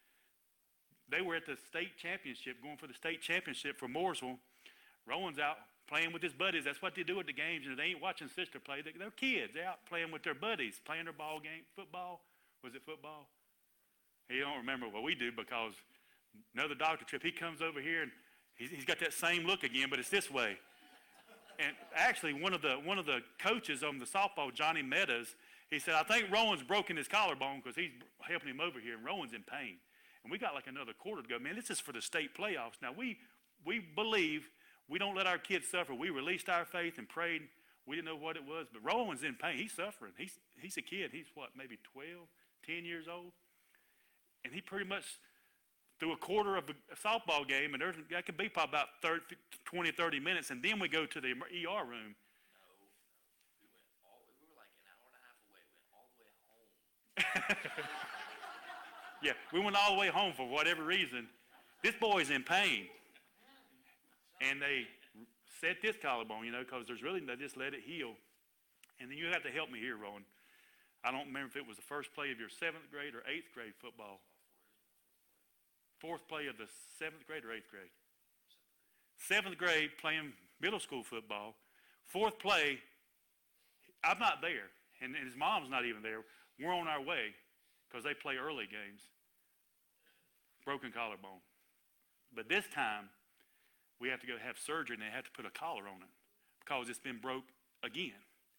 They were at the state championship, going for the state championship for Mooresville. Rowan's out playing with his buddies. That's what they do at the games. You know, they ain't watching sister play. They, they're kids. They're out playing with their buddies, playing their ball game. Football? Was it football? He don't remember what we do because another doctor trip, he comes over here and he's, he's got that same look again, but it's this way. And actually, one of the one of the coaches on the softball, Johnny Meadows, he said, I think Rowan's broken his collarbone because he's helping him over here, and Rowan's in pain. And we got like another quarter to go. Man, this is for the state playoffs. Now, we we believe we don't let our kids suffer. We released our faith and prayed. We didn't know what it was, but Rowan's in pain. He's suffering. He's, he's a kid. He's, what, maybe twelve, ten years old? And he pretty much, through a quarter of a, a softball game, and that could be probably about thirty, twenty, thirty minutes, and then we go to the E R room. No, we went all, we were like an hour and a half away. We went all the way home. Yeah, we went all the way home for whatever reason. This boy's in pain. And they set this collarbone, you know, because there's really, they just let it heal. And then you have to help me here, Rowan. I don't remember if it was the first play of your seventh grade or eighth grade football. Fourth play of the seventh grade or eighth grade? Seventh grade playing middle school football. Fourth play, I'm not there, and, and his mom's not even there. We're on our way because they play early games. Broken collarbone. But this time, we have to go have surgery, and they have to put a collar on it because it's been broke again.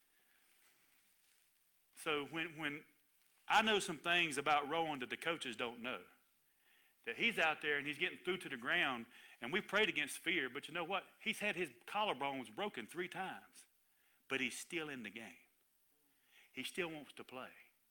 So when, when I know some things about Rowan that the coaches don't know, that he's out there and he's getting through to the ground, and we prayed against fear, but you know what? He's had his collarbones broken three times, but he's still in the game. He still wants to play.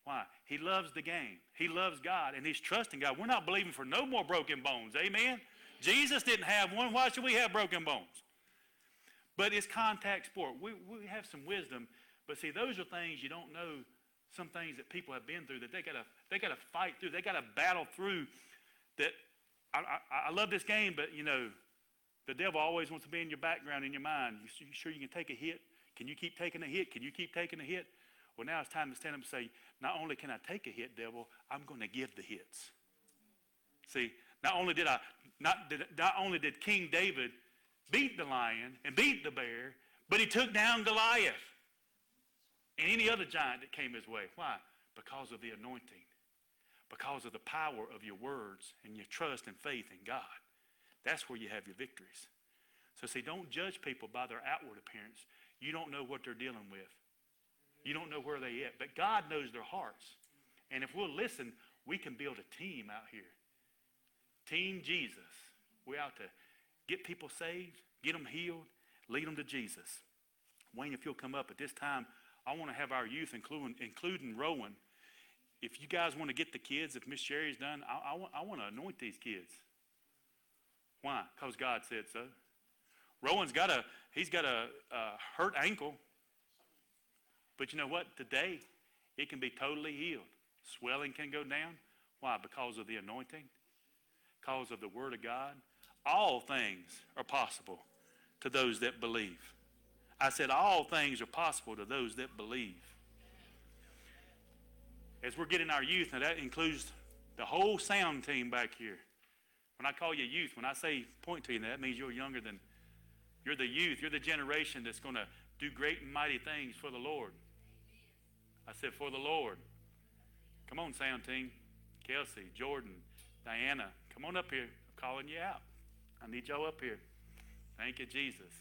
Why? He loves the game. He loves God, and he's trusting God. We're not believing for no more broken bones. Amen? Jesus didn't have one. Why should we have broken bones? But it's contact sport. We, we have some wisdom, but see, those are things you don't know, some things that people have been through that they gotta they gotta fight through. They gotta battle through. That I, I, I love this game, but you know, the devil always wants to be in your background, in your mind. You, you sure you can take a hit? Can you keep taking a hit? Can you keep taking a hit? Well, now it's time to stand up and say, not only can I take a hit, devil, I'm going to give the hits. See, not only did I, not, did, not only did King David beat the lion and beat the bear, but he took down Goliath and any other giant that came his way. Why? Because of the anointing, because of the power of your words and your trust and faith in God. That's where you have your victories. So see, don't judge people by their outward appearance. You don't know what they're dealing with. You don't know where they're at. But God knows their hearts. And if we'll listen, we can build a team out here. Team Jesus. We're out to get people saved, get them healed, lead them to Jesus. Wayne, if you'll come up at this time, I want to have our youth, including, including Rowan. If you guys want to get the kids, if Miss Sherry's done, I, I, want, I want to anoint these kids. Why? Because God said so. Rowan's got a, he's got a, a hurt ankle. But you know what? Today, it can be totally healed. Swelling can go down. Why? Because of the anointing. Because of the Word of God. All things are possible to those that believe. I said all things are possible to those that believe. As we're getting our youth, now that includes the whole sound team back here. When I call you youth, when I say point to you, that means you're younger than, you're the youth. You're the generation that's going to do great and mighty things for the Lord. I said for the Lord. Come on, sound team. Kelsey, Jordan, Diana, come on up here. I'm calling you out. I need y'all up here. Thank you, Jesus.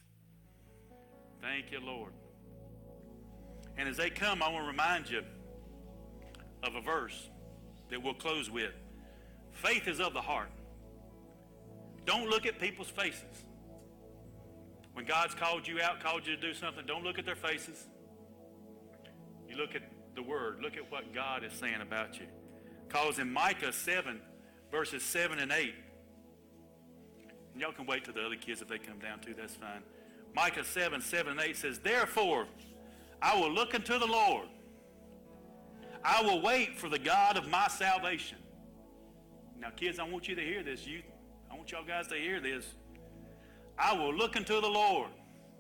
Thank you, Lord. And as they come, I want to remind you of a verse that we'll close with. Faith is of the heart. Don't look at people's faces. When God's called you out, called you to do something, don't look at their faces. You look at the Word. Look at what God is saying about you. Because in Micah seven, verses seven and eight, and y'all can wait till the other kids if they come down too, that's fine. Micah seven, seven and eight says, therefore, I will look unto the Lord. I will wait for the God of my salvation. Now, kids, I want you to hear this. Youth, I want y'all guys to hear this. I will look unto the Lord,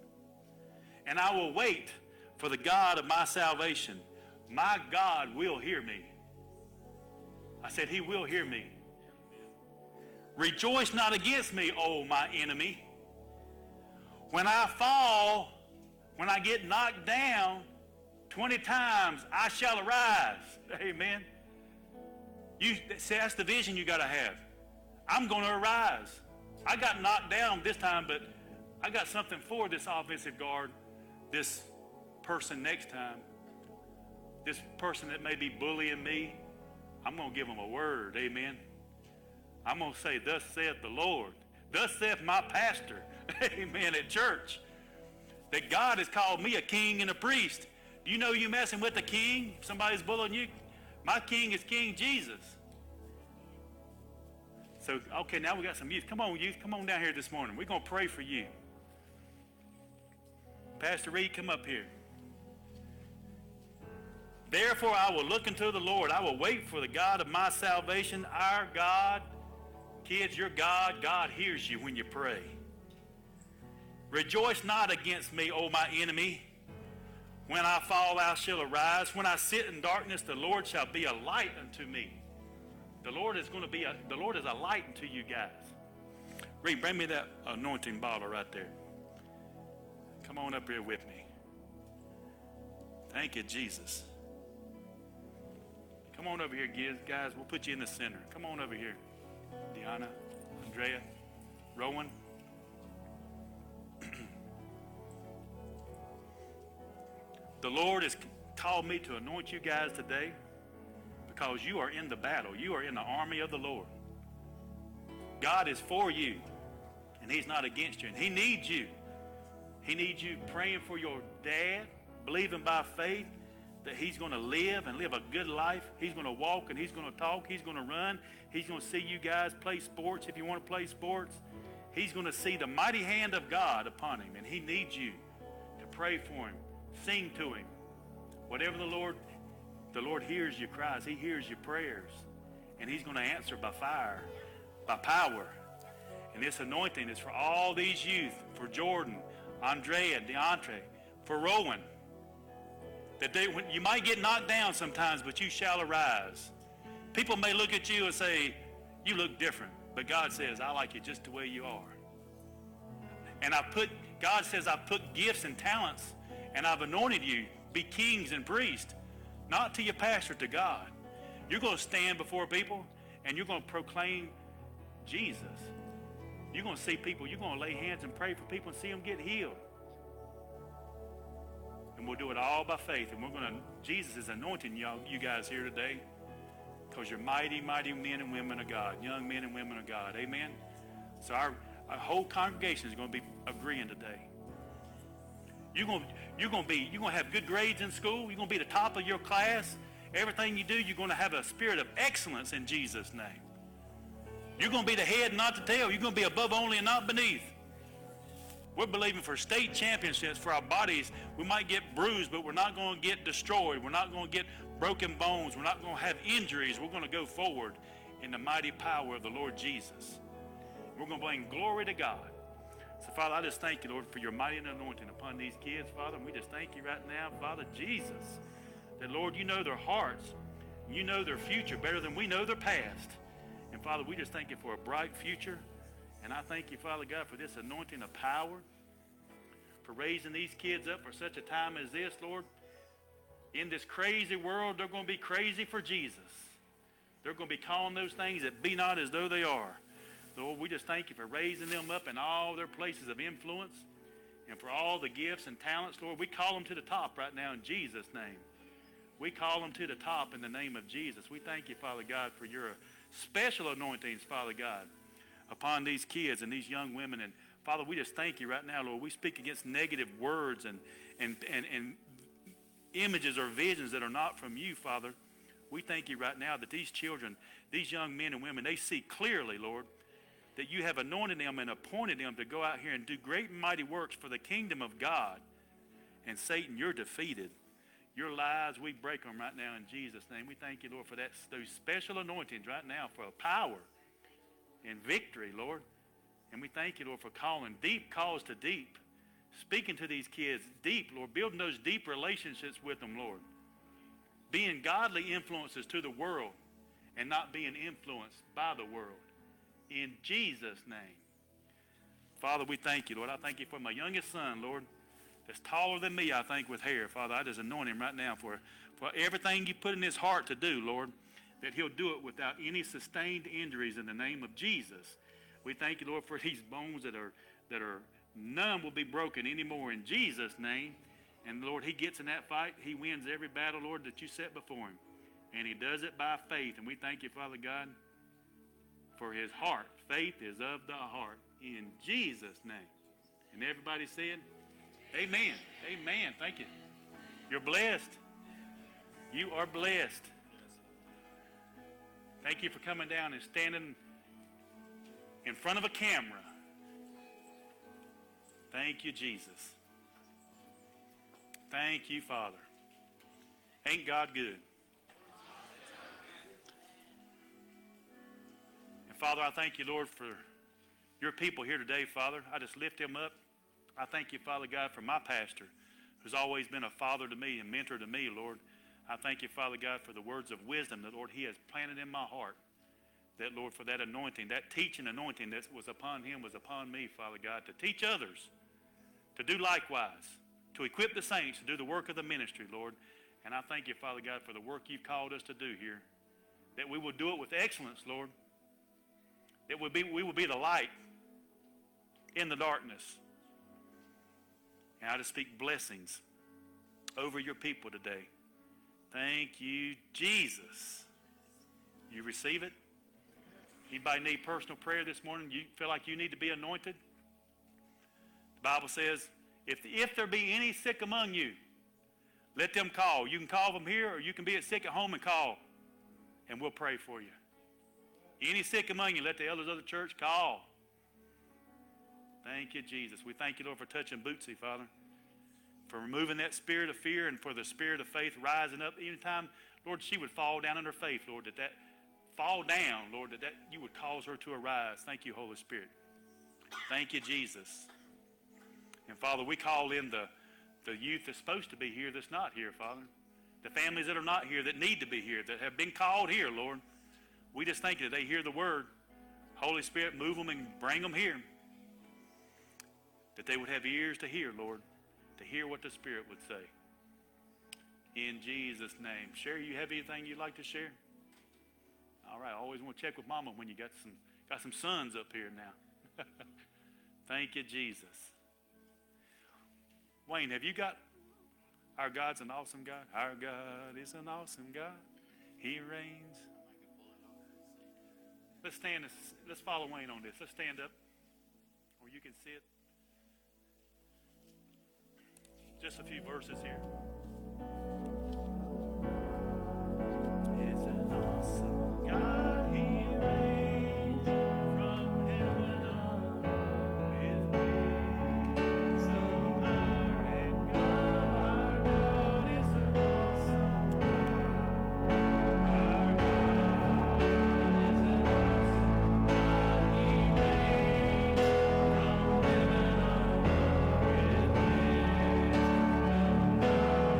and I will wait for the God of my salvation. My God will hear me. I said, he will hear me. Rejoice not against me, O my enemy. When I fall, when I get knocked down twenty times, I shall arise. Amen. You, see, that's the vision you got to have. I'm going to arise. I got knocked down this time, but I got something for this offensive guard, this person next time, this person that may be bullying me. I'm going to give them a word. Amen. I'm going to say, thus saith the Lord. Thus saith my pastor. Amen. At church. That God has called me a king and a priest. Do you know you messing with the king? If somebody's bullying you. My king is King Jesus. So, okay, now we got some youth. Come on, youth. Come on down here this morning. We're going to pray for you. Pastor Reed, come up here. Therefore, I will look unto the Lord. I will wait for the God of my salvation, our God. Kids, your God, God hears you when you pray. Rejoice not against me, O my enemy. When I fall, I shall arise. When I sit in darkness, the Lord shall be a light unto me. The Lord is going to be a, the Lord is a light unto you guys. Reed, bring me that anointing bottle right there. Come on up here with me. Thank you, Jesus. Come on over here, guys. We'll put you in the center. Come on over here. Deanna, Andrea, Rowan. The Lord has called me to anoint you guys today because you are in the battle. You are in the army of the Lord. God is for you, and he's not against you. And he needs you. He needs you praying for your dad, believing by faith that he's going to live and live a good life. He's going to walk and he's going to talk. He's going to run. He's going to see you guys play sports if you want to play sports. He's going to see the mighty hand of God upon him, and he needs you to pray for him, sing to him. Whatever the Lord, the Lord hears your cries. He hears your prayers, and he's going to answer by fire, by power. And this anointing is for all these youth, for Jordan, Andrea, DeAndre, for Rowan. That they, you might get knocked down sometimes, but you shall arise. People may look at you and say, you look different. But God says, I like you just the way you are. And I put, God says, I've put gifts and talents, and I've anointed you, be kings and priests, not to your pastor, to God. You're going to stand before people, and you're going to proclaim Jesus. You're going to see people, you're going to lay hands and pray for people and see them get healed. And we'll do it all by faith. And we're going to, Jesus is anointing y'all, you guys here today, because you're mighty, mighty men and women of God, young men and women of God. Amen? So our, our whole congregation is going to be agreeing today. You're going, you're going to be, you're going to have good grades in school. You're going to be the top of your class. Everything you do, you're going to have a spirit of excellence in Jesus' name. You're going to be the head, not the tail. You're going to be above only and not beneath. We're believing for state championships for our bodies. We might get bruised, but we're not going to get destroyed. We're not going to get broken bones. We're not going to have injuries. We're going to go forward in the mighty power of the Lord Jesus. We're going to bring glory to God. So, Father, I just thank you, Lord, for your mighty anointing upon these kids, Father. And we just thank you right now, Father Jesus, that, Lord, you know their hearts. You know their future better than we know their past. And, Father, we just thank you for a bright future. And I thank you, Father God, for this anointing of power, for raising these kids up for such a time as this, Lord. In this crazy world, they're going to be crazy for Jesus. They're going to be calling those things that be not as though they are. Lord, we just thank you for raising them up in all their places of influence and for all the gifts and talents, Lord. We call them to the top right now in Jesus' name. We call them to the top in the name of Jesus. We thank you, Father God, for your special anointings, Father God, upon these kids and these young women. And Father, we just thank you right now, Lord. We speak against negative words and, and, and, and images or visions that are not from you, Father. We thank you right now that these children, these young men and women, they see clearly, Lord, that you have anointed them and appointed them to go out here and do great and mighty works for the kingdom of God. And Satan, you're defeated. Your lies, we break them right now in Jesus' name. We thank you, Lord, for that, those special anointings right now for power and victory, Lord. And we thank you, Lord, for calling deep calls to deep, speaking to these kids deep, Lord, building those deep relationships with them, Lord, being godly influences to the world and not being influenced by the world. In Jesus' name. Father, we thank you, Lord. I thank you for my youngest son, Lord, that's taller than me, I think, with hair. Father, I just anoint him right now for, for everything you put in his heart to do, Lord, that he'll do it without any sustained injuries in the name of Jesus. We thank you, Lord, for these bones that are, that are none will be broken anymore in Jesus' name. And, Lord, he gets in that fight. He wins every battle, Lord, that you set before him. And he does it by faith. And we thank you, Father God, for his heart. Faith is of the heart. In Jesus' name. And everybody said, amen. Amen. Thank you. You're blessed. You are blessed. Thank you for coming down and standing in front of a camera. Thank you, Jesus. Thank you, Father. Ain't God good? And Father, I thank you, Lord, for your people here today, Father. I just lift them up. I thank you, Father God, for my pastor, who's always been a father to me and mentor to me, Lord. I thank you, Father God, for the words of wisdom that, Lord, he has planted in my heart. That, Lord, for that anointing, that teaching anointing that was upon him was upon me, Father God, to teach others, to do likewise, to equip the saints to do the work of the ministry, Lord. And I thank you, Father God, for the work you've called us to do here, that we will do it with excellence, Lord, that we'll be, we will be the light in the darkness. And I just speak blessings over your people today. Thank you, Jesus. You receive it? Anybody need personal prayer this morning? You feel like you need to be anointed? The Bible says, if, if there be any sick among you, Let them call. You can call them here, or you can be at sick at home and call, and we'll pray for you. Any sick among you, let the elders of the church call. Thank you, Jesus. We thank you, Lord, for touching Bootsy, Father, for removing that spirit of fear and for the spirit of faith rising up. Anytime, Lord, she would fall down in her faith, Lord, that that fall down, Lord, that, that you would cause her to arise. Thank you, Holy Spirit. Thank you, Jesus. And, Father, we call in the, the youth that's supposed to be here that's not here, Father. The families that are not here that need to be here, that have been called here, Lord. We just thank you that they hear the word. Holy Spirit, move them and bring them here. That they would have ears to hear, Lord, to hear what the Spirit would say. In Jesus' name. Sherry, you have anything you'd like to share? All right, I always want to check with Mama when you got some got some sons up here now. Thank you, Jesus. Wayne, have you got our God's an awesome God? Our God is an awesome God. He reigns. Let's stand. Let's follow Wayne on this. Let's stand up, or you can sit. Just a few verses here. It's an awesome God. He reigns from heaven on with wings of fire and God. Our God is an awesome God. Our God is an awesome God. He reigns from heaven on with wings.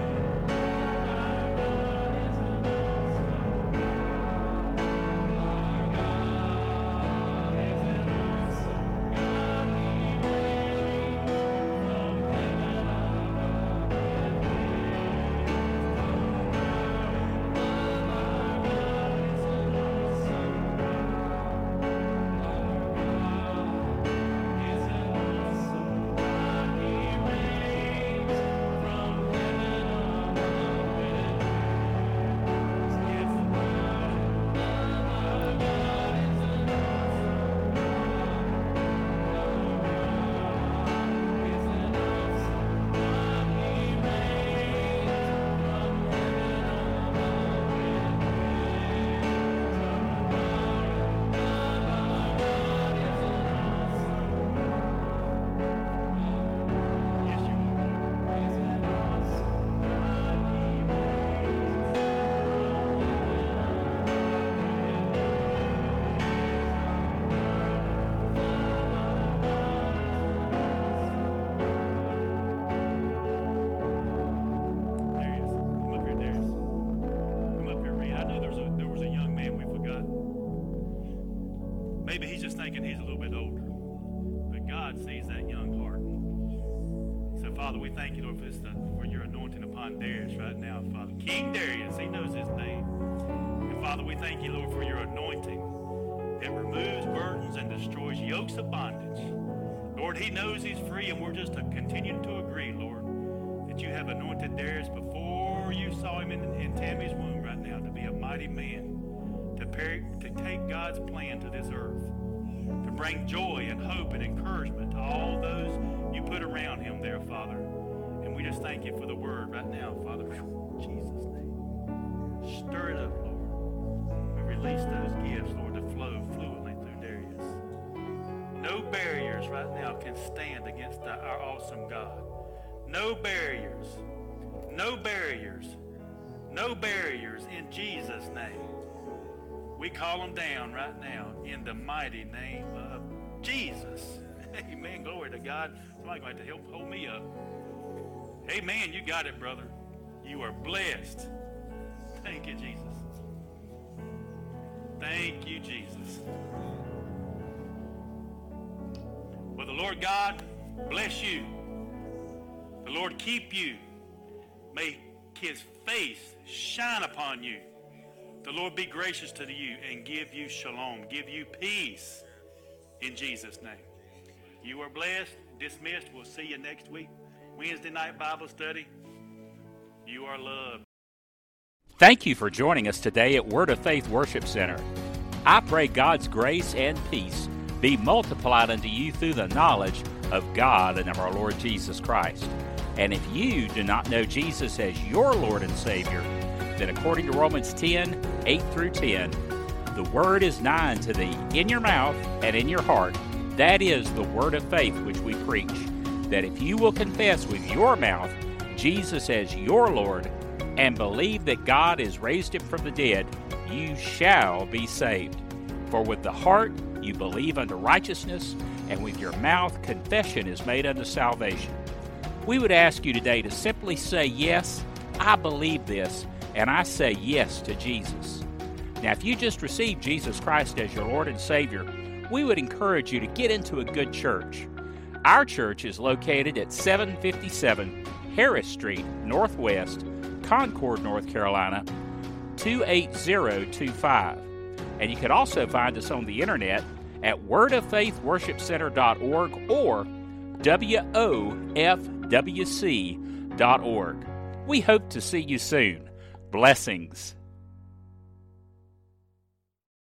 Maybe he's just thinking he's a little bit older. But God sees that young heart. So, Father, we thank you, Lord, for, this, for your anointing upon Darius right now, Father. King Darius, he knows his name. And, Father, we thank you, Lord, for your anointing that removes burdens and destroys yokes of bondage. Lord, he knows he's free, and we're just to continue to agree, Lord, that you have anointed Darius before you saw him in, in Tammy's womb right now to be a mighty man. To, pay, to take God's plan to this earth, to bring joy and hope and encouragement to all those you put around him there, Father. And we just thank you for the word right now, Father. In Jesus' name. Stir it up, Lord. We release those gifts, Lord, to flow fluently through Darius. No barriers right now can stand against the, our awesome God. No barriers. No barriers. No barriers in Jesus' name. We call them down right now in the mighty name of Jesus. Amen. Glory to God. Somebody's going to have to help hold me up. Amen. You got it, brother. You are blessed. Thank you, Jesus. Thank you, Jesus. Well, the Lord God bless you. The Lord keep you. May his face shine upon you. The Lord be gracious to you and give you shalom, give you peace in Jesus' name. You are blessed, dismissed. We'll see you next week. Wednesday night Bible study. You are loved. Thank you for joining us today at Word of Faith Worship Center. I pray God's grace and peace be multiplied unto you through the knowledge of God and of our Lord Jesus Christ. And if you do not know Jesus as your Lord and Savior, then according to Romans ten, eight through ten, the word is nigh unto thee, in your mouth and in your heart. That is the word of faith which we preach, that if you will confess with your mouth Jesus as your Lord, and believe that God has raised him from the dead, you shall be saved. For with the heart you believe unto righteousness, and with your mouth confession is made unto salvation. We would ask you today to simply say, yes, I believe this, and I say yes to Jesus. Now, if you just received Jesus Christ as your Lord and Savior, we would encourage you to get into a good church. Our church is located at seven fifty-seven Harris Street, Northwest, Concord, North Carolina, two eight zero two five. And you can also find us on the internet at word of faith worship center dot org or W O F W C dot org. We hope to see you soon. Blessings.